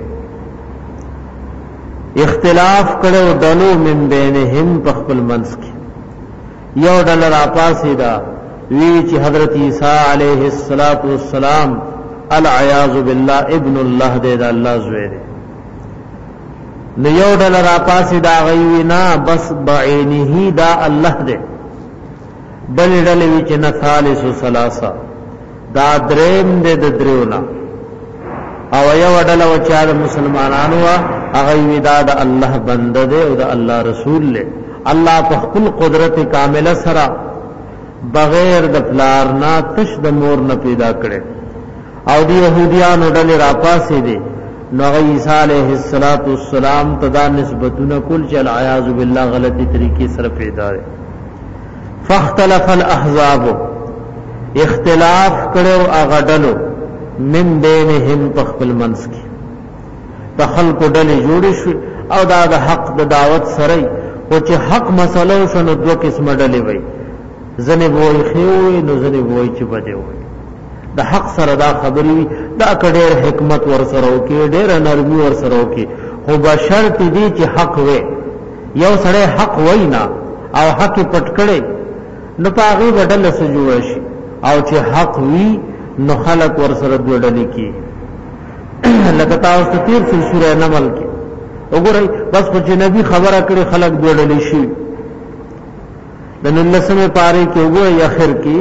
[SPEAKER 2] اختلاف کړو دلو من بینهم په خپل منس کې یو ډل را پاسې دا وی چې حضرت عیسی علیه السلام العیاذ بالله ابن الله دې د الله زوی دی نو یو ډل را پاسې دا غوی نه بس بعینه دا الله دې بل ډل وی چې نه ثالث ثلاثه دا دریم دې د دریونه او یو ډل و چې د مسلمانانو هغه وی دا د الله بنده دې او د الله رسول له الله په خپل قدرت کامله سره بغیر د پلار نه تش د مور نه پیدا کړي او دی يهوديانو ډل را پاسې دي نو عیسی علیہ السلام تدا نسبتونه کول چې العیاذ بالله غلطی طریقې سره پیدا دي فاختلف الاحزاب اختلاف کړو اغډلو من بینهم تخپل منس کی د خلق ډلې جوړې شو او دا د حق د دعوت سره او چې حق مسله شنو دوه قسمه ډلې وي زنه وای خوي نو زنه وای چې بده وي د حق سره دا خبري دا کډېر حکمت ور سره او کې ډېر نرمي ور سره او کې خو بشرط دي چې حق وي یو سره حق وای نه او حق پټ کړي نو پاغي بدل سجوړ شي او چې حق وي نو خلق ور سره دوړل کی لکه تاسو تیر سوره نمل کې وګورئ بس په نبی خبره کړي خلق دوړل شي د 19 پاره کې وګورئ اخر کې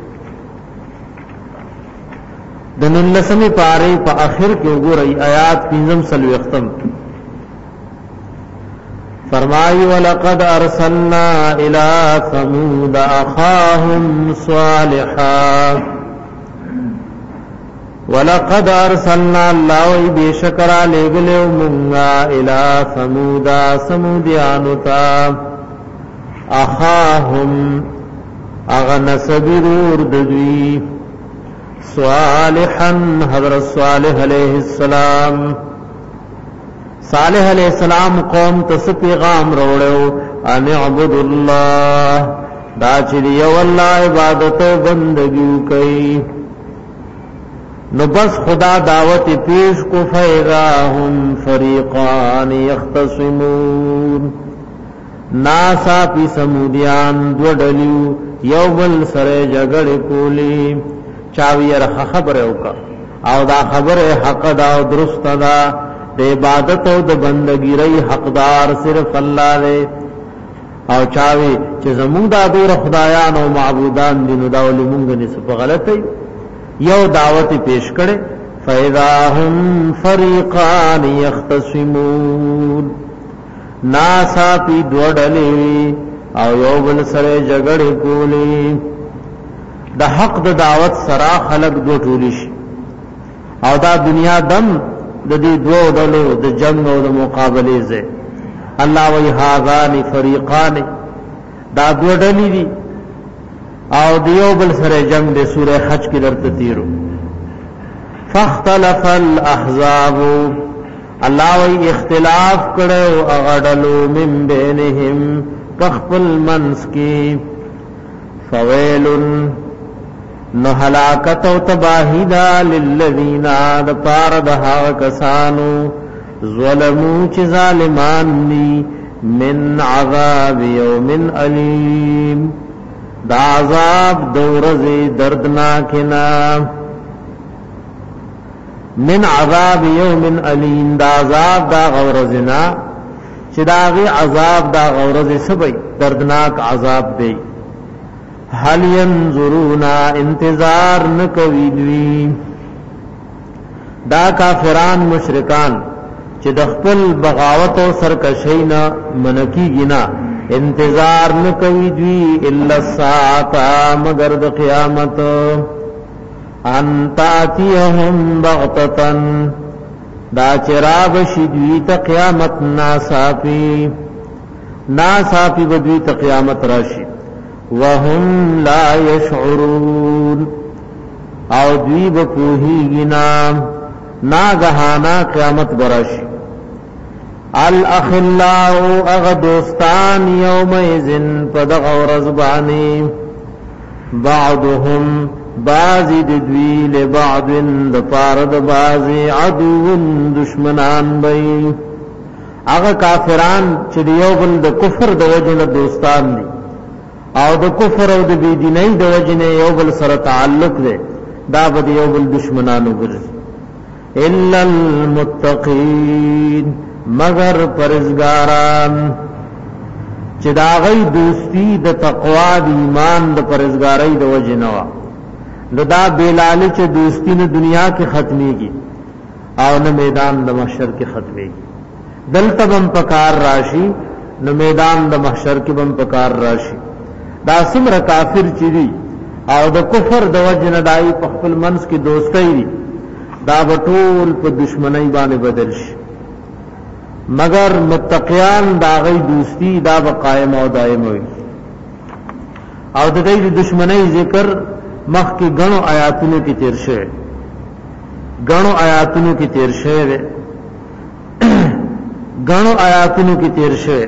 [SPEAKER 2] د 19 پاره په اخر کې وګورئ آیات 15 ختم فرمایي ولقد ارسلنا الى ثمود اخاهم صالحا ولقد ارسلنا الله بشکر لګلو مونږه الى ثمود سمودیانو ته اخاهم اغن سبرور دوی صالحا حضرت صالح علیہ السلام صالح علیہ السلام قوم ته پیغام وروړو ان عبد الله دا چې یو الله عبادت او بندګي کوي نو بس خدا دعوت پیش کو فیراهم فریقان یختصمون ناسا پی سمودیان دو ڈلیو
[SPEAKER 1] یو بل سره جګړه کولی چاوی رخ خبره وکا او دا خبره حق دا او درست دا د عبادت او د بندګی ری حقدار صرف الله دی او چاوی چې زموږ د دور خدایان او معبودان دي نو دا ولې مونږ نسب غلطي یو دعوت پیش کړي فاذا هم فريقان يختصمون ناسا پی دوړلې او یو بل سره جګړه کولی د حق د دعوت سره خلق دو ټولی شي او دا دنیا دم د دې دوه ډلو د جنگ او د مقابله زه الله وی هاذان فریقان دا دوه ډلې دي او دیو بل سره جنگ د سوره حج کې درته تیرو فاختلف الاحزاب الله وی اختلاف کړو اغړلو من بینهم کخپل منس کی فویل نو هلاکت او تباہی دا للذین د پار د هغه کسانو ظلمو چې ظالمان دي من عذاب یوم الیم دا عذاب دورزی دردناکنا من عذاب یوم الیم دا عذاب دا غورزنا چې داغي عذاب دا غورزی سبي دردناک عذاب دی هل ينظرون انتظار نکوي دوی دا کافران مشرکان چې د خپل بغاوت او سرکشی نه منکی گنا انتظار نکوي دوی الا الساعه مگر د قیامت ان تاتيهم بغتتن دا چراب شدوی تا قیامت ناسافی بدوی تا قیامت راشی وهم لا يشعرون او دوی بپوهیگنا ناگہانا قیامت براشی الاخلاء اغدوستان یومئذن پدغ ورزبانی بعضهم بعضی دوی لبعض د پارد بعضی عدو دشمنان بی اغا کافران چې یو بل د کفر د وجنه دوستان دي او د کفر او د بيدینۍ د وجنه یو بل سره تعلق دی دا به یو بل دشمنانو ګرځي الا المتقین مگر پرهیزګاران چې دا غي دوستی د تقوا د ایمان د پرهیزګاری د وجنه وا نو دا بیلاله چې دوستی نه دنیا کې ختميږي او نه میدان د محشر کې ختميږي دلته بم پکار راشي نو میدان د محشر کې بم پکار راشي دا څومره کافر چې دي او د کفر د وجه نه دای په خپل منس کې دوستۍ دي دا ټول په دشمنی باندې بدل شي مگر متقیان دا غي دوستی دا به قائم او دائم وي او د دې دشمنی ذکر مخ کی گنو آیاتونو کی تیر شوه گنو آیاتونو کی تیر شوه گنو آیاتونو کی تیر شوه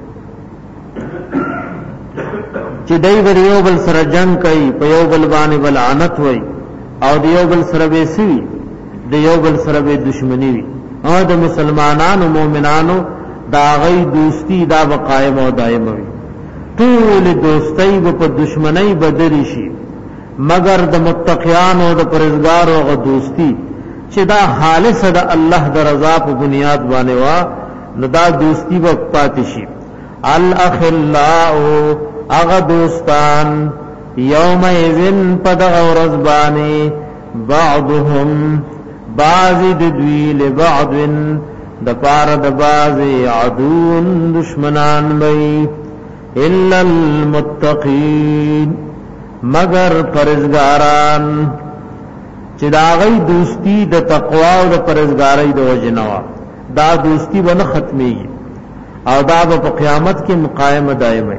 [SPEAKER 1] چې دای ور یو بل سره جنگ کوي په یو بل باندې ولعنت وای او دیو بل سره به سی دیو بل سره به دشمنی وي او د مسلمانانو مؤمنانو دا غي دوستی دا قائم او دائم وي ټول دوستۍ په دشمنی بدل شي مگر د متقیان او د پرهیزګار او دوستی چې دا خالص د الله د رضا په بنیاد باندې وا نو دا دوستی په پاتې شي الاخلاء اغه دوستان یومئذ پدغ ورزبانی بعضهم بعضی دوی لبعض د پار د بعضی عدون دشمنان بی الا المتقین مگر پرهیزګاران چې دا غي دوستی د تقوا او د پرهیزګاری د وجنوا دا دوستی ونه ختميږي او دا په قیامت کې مقایم دائمه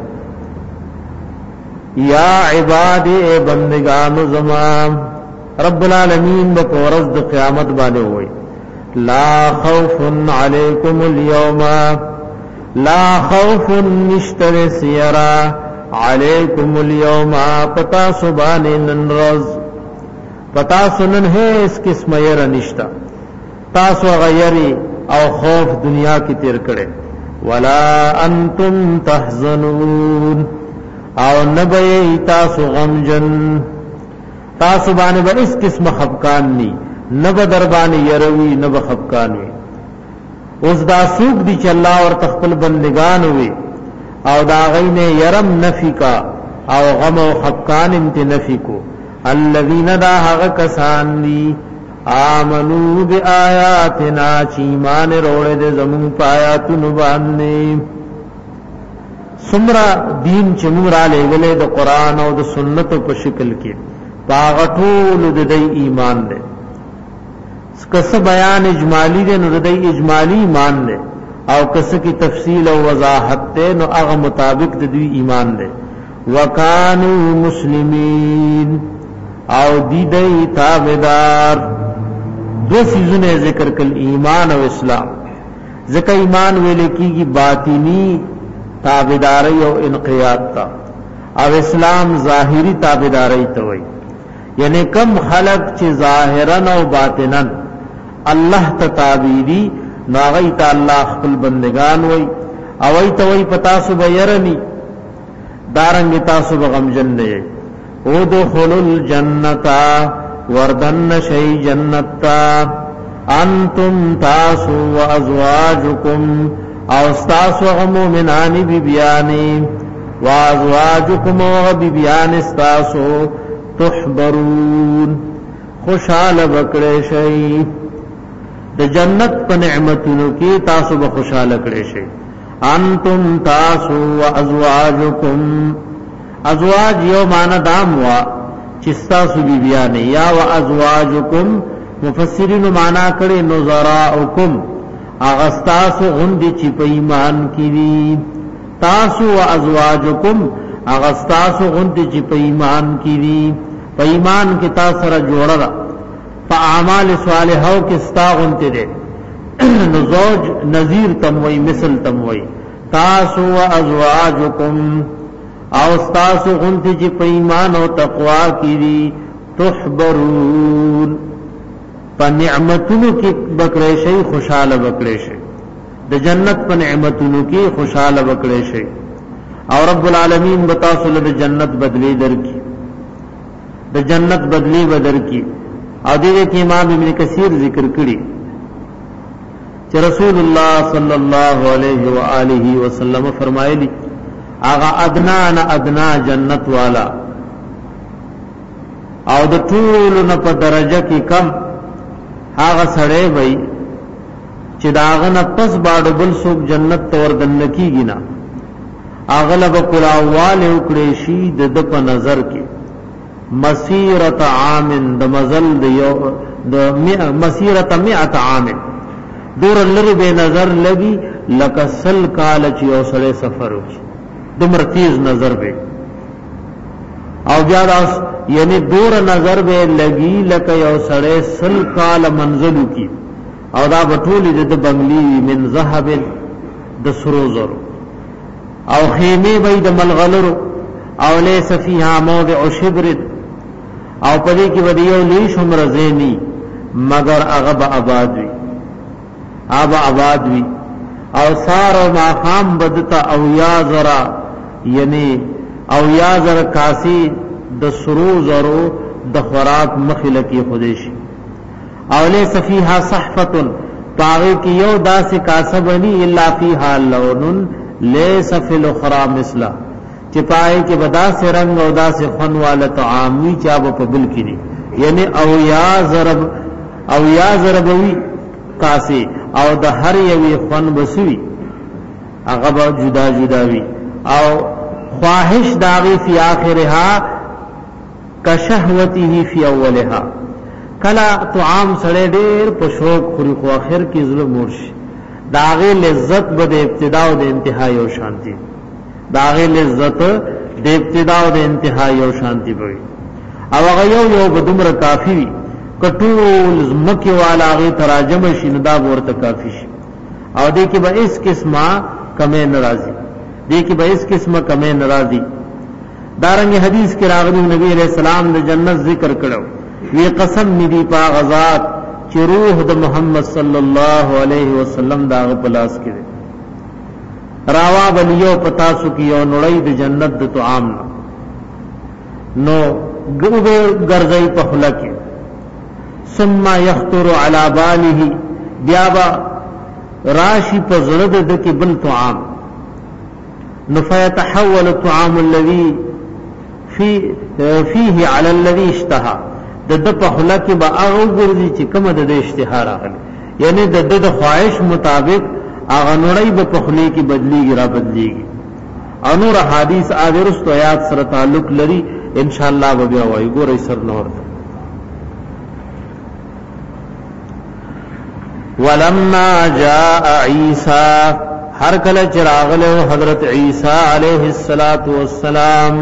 [SPEAKER 1] یا عباد بندگان زمان رب العالمین په ورځ د قیامت باندې وای لا خوف علیکم اليوم لا خوف نشتر سیرا علیکم اليوم پتا سبحان ننرز پتا سنن ہے اس قسم ير نشتا تاسو غیری او خوف دنیا کی تیر کړي ولا انتم تحزنون او نبی تاسو غمجن تاسو باندې به اس قسم خفقان نی نب در باندې يروي نب خفقان وي اوس دا سوق دي چې الله اور تخپل بندگان وي او دا غینه يرم نفي کا او غم او خفقان انت نفي کو الذين دا هغه کسان دي آمنو بآیاتنا چې ایمان وروړي د زمون پایاتونو باندې سمرا دین چې موږ را لېګلې د قران او د سنت په شکل کې باغټول د دې ایمان ده کس بیان اجمالی ده نو د دې اجمالی ایمان ده او کس کی تفصیل او وضاحت ده نو هغه مطابق د دې ایمان ده وکانو مسلمین او دی دې تابعدار دو سيزونه ذکر کل ایمان او اسلام ذکر ایمان ویل کیږي باطینی تابعداری او انقیاد تا او اسلام ظاهری تابعداری ته وای یعنی کم خلق چې ظاهرا او باطنا الله ته تابعدي ناغی ته الله خپل بندگان وای او ای ته وای پتا سو بیرنی دارنګ تاسو بغمجن نه او دخلوا الجنه وردن شی جنتا انتم تاسو وازواجکم او استاسو مومنانی بی بیانی وازواجکم و بی بیان استاسو تحبرون خوشحال بکڑے شئی د جنت په نعمتونو کې تاسو به خوشاله کړئ شئ انتم تاسو وازواجکم ازواج یو معنا دام وا چې تاسو بی بیان یا وازواجکم مفسرین معنا کړي نظراءکم اغستاسو غندی چی پا ایمان کی دی تاسو و ازواجکم اغستاسو غندی چی پا ایمان کی دی پا ایمان کی تاثر جوڑا دا پا اعمال صالحاو کستا غنتی دے نزوج نظیر تموئی مثل تموئی تاسو و ازواجکم اغستاسو غندی چی پا ایمان و تقوی کی دی تحبرون په نعمتونو کې بکړې شي خوشاله بکړې شي د جنت په نعمتونو کې خوشاله بکړې شي او رب العالمین بتاسو له جنت بدلی درکې د جنت بدلی بدرکې او دې کې امام ابن کثیر ذکر کړی چې رسول الله صلی الله علیه و آله وسلم فرمایلی اغه ادنا جنت والا او د ټول نه په درجه کې کم هغه سړی وای چې داغه نه پس باډو بل څوک جنت تور دن کیږي نه اغلب کلاواله وکړي شي د په نظر کې مسیرت عام د مزل د یو د مسیرت 100 عام دور لری به نظر لګي لکه سل کال چې یو سړی سفر وکړي دمر تیز نظر به او بیا داس یعنی دور نظر به لګي لکه یو سړی سل کال منزل کی او دا بټولی د بنگلی من ذهب د سروزر او خیمه به د ملغلر او لیس فیها موضع شبر او پدې کې ودیو لیش عمر زینی مگر اغب آباد وی او سار او ماقام بدتا او یا زرا یعنی او یا زر کاسی د سرو زرو د خوراک مخله کی خودشي او له صفیها صحفه پاغه کی یو داس کاسبنی الا فیها لون لیس فی الاخرى مثلا چې پای کې بدا سے رنگ او داس خن والا طعامی چا په بل کې دي یعنی او یا ضربوی کاسی او د هر یوی خن بسوی هغه جدا وی او خواہش داغی فی آخرها کشهوته فی اولها کلا طعام سړی ډیر په شوق خوري خو اخر کې ظلم مرشي داغی لذت به د ابتدا او د انتها یو شانتی داغی لذت د ابتدا او د انتها یو شانتی وي او هغه یو بدمر کافی وي کټول زمکه والا هغه تراجم شي نو دا ورته کافی شي او دې کې به اس قسمه کمه ناراضي دې کې به اس قسمه کمه ناراضي دارنګ حدیث کې راغلی نبی علیہ السلام د جنت ذکر کړو وی قسم می دی پا غزاد چې روح د محمد صلی الله علیه وسلم دا په لاس کې راوا بلیو پتاسو کی یو نړۍ د جنت د طعام نو ګوبه ګرځي په خلکه ثم يخطر على باله بیا با راشی په زړه د کې بل طعام نو فيتحول الطعام الذي فيه على الذي اشتهى د په خلکه به هغه ګرځي چې کومه د اشتها راغلی یعنی د خواهش مطابق اغه نړۍ به په خلی کې بدلیږي را بدلیږي انور حدیث اذرست آیات سره تعلق لري ان شاء الله به بیا وایي ګورې سر نور ولما جاء عیسی هر کله چراغله حضرت عیسی علیہ الصلات والسلام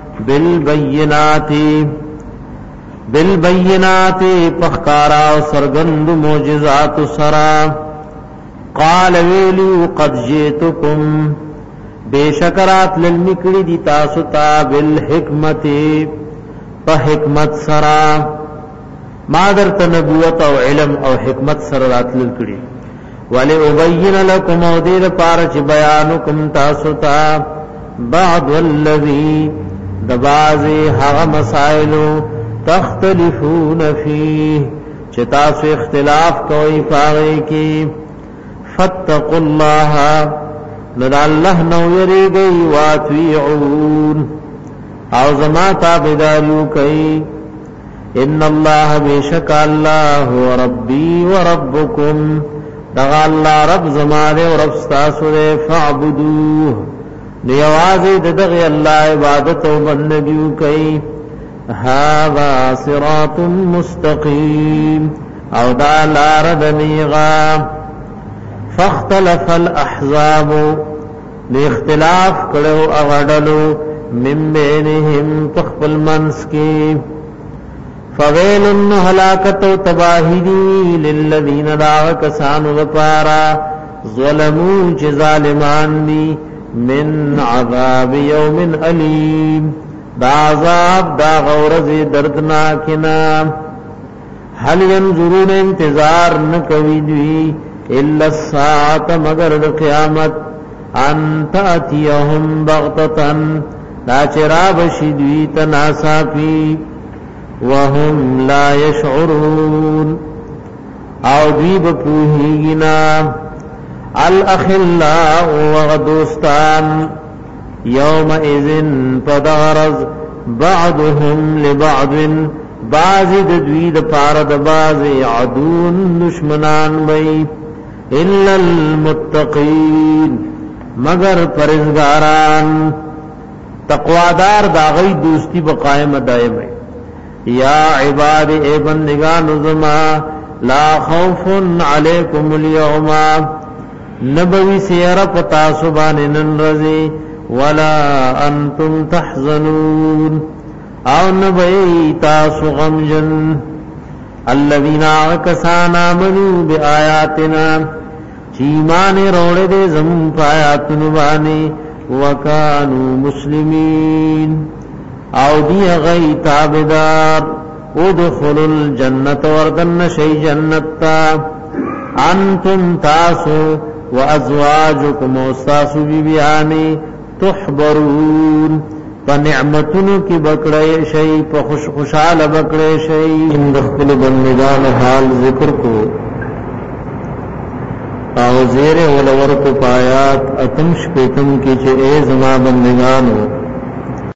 [SPEAKER 1] بالبینات فخارا سرگند معجزات سرا قال ویلو قد جئتکم بیشکرات للمکڑی دی تاستا بالحکمت فحکمت سرا ما درت نبوت او علم او حکمت سرات للکڑی ولی ابین لکم او دیر پارچ بیانکم تاستا بعد والذی دبازی حغ مسائلو تختلفون فیه چتاسو اختلاف کوئی پاگئی کی فاتقوا الله لدى الله نو یری گئی واتویعون او زما تابداریو کئی ان الله بیشک الله ربی وربکم دغا اللہ رب زمانے و رب ستاسو دے فعبدوه لیوازی دغی اللہ عبادت و بندگیو کئی هذا صراط مستقیم او دا لاردنیغا فاختلف الاحزاب لاختلاف کړو اغړلو من بینهم تخفل منس کی فویل هلاکت و تباہی للذین دعو کسانو دپارا ظلمون چه ظالمان دی من عذاب یوم علیم دا عذاب دا غورز دردناکنا حل ینظرون انتظار نکوی دوی الا الساعت مگر قیامت ان تأتیهم بغتتن دا چراب شدوی تناسا پی وهم لا يشعرون او دوی بپوهیگنا الاخلاء وغدوستان یومئذن پدغرز بعضهم لبعض بعضی دوی د پارد بعضی عدون دشمنان بی الا المتقین مگر پرزگاران تقوادار داغی دوستی بقائم دائم ہے یا عباد اے بندگان زما لا خوف علیکم اليوم نبوی سیر پتا سبان ننرزی ولا انتم تحزنون او نبوی تاسو غمجن الذین آکسان آمنوا بآیاتنا چیمان روڑ دے زمون پایاتنوانی وکانو مسلمین او دی غی تابدار ادخل الجنت وردن شی جنتا انتم تاسو و ازواجکم استاسو بیبیانی تحبرون پا نعمتنو کی بکڑے شی پا خوشحال بکڑے شی اندخل بندگان حال ذکر کو او زیر ولور کو پایات اتم شپیتم کی چه اے زما بندگانو